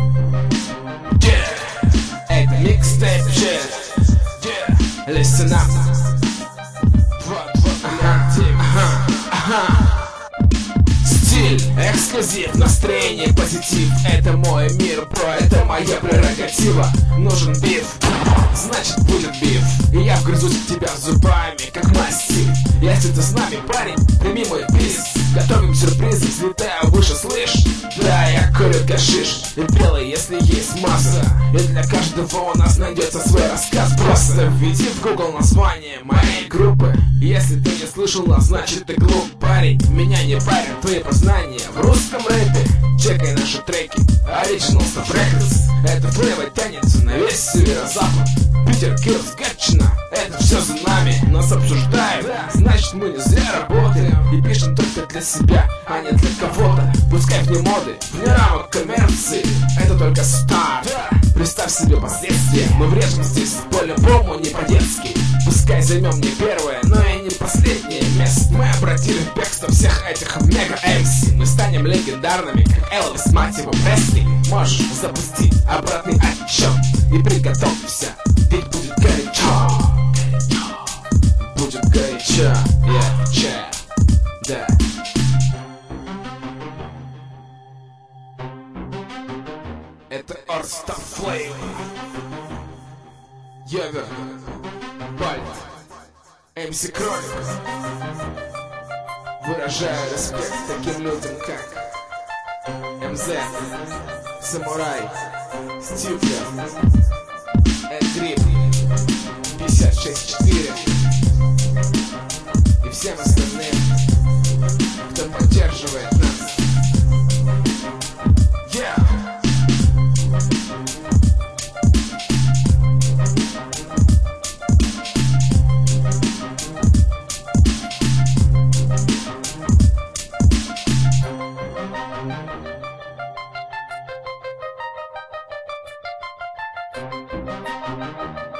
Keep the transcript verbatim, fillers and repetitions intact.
Yeah, это микстейп shit. Yeah, listen up. Ага, ага. Стиль, эксклюзив, настроение, позитив. Это мой мир, бро, это моя прерогатива. Нужен биф, значит будет биф. И я вгрызусь в тебя зубами, как мастик. Если ты с нами, парень, прими мой бис. Готовим сюрпризы, взлетая выше, слышь? Да, я курю гашиш и белый, если есть масса. И для каждого у нас найдется свой рассказ. Просто введи в Google название моей группы. Если ты не слышал нас, значит ты глуп, парень. Меня не парят твои познания в русском рэпе. Чекай наши треки, Original Stuff Records. Это флэва тянется на весь северо-запад. Питер, Кировск, Гатчина, это все за нами. Нас обсуждают, значит мы не зря работаем. И пишем только для себя, а не для кого-то. Пускай вне моды, вне рамок коммерции. Это только старт. Представь себе последствия. Мы врежем здесь по-любому, не по-детски. Пускай займем не первое, но и не последнее место. Мы обратили в бегство всех этих мега-эм си. Мы станем легендарными, как Элвис, мать его, Пресли. Можешь запустить обратный отчет и приготовься, ведь будет горячо. Будет горячо, yeah, yeah, да. Это Орста Флейва, Йовер, Бальт, эм си Кролик. Выражаю респект таким людям, как эм зет, Самурай, Стюпер, Эдгрип, пятьдесят шесть четыре и всем остальным, кто поддерживает нас. Yeah. Thank you.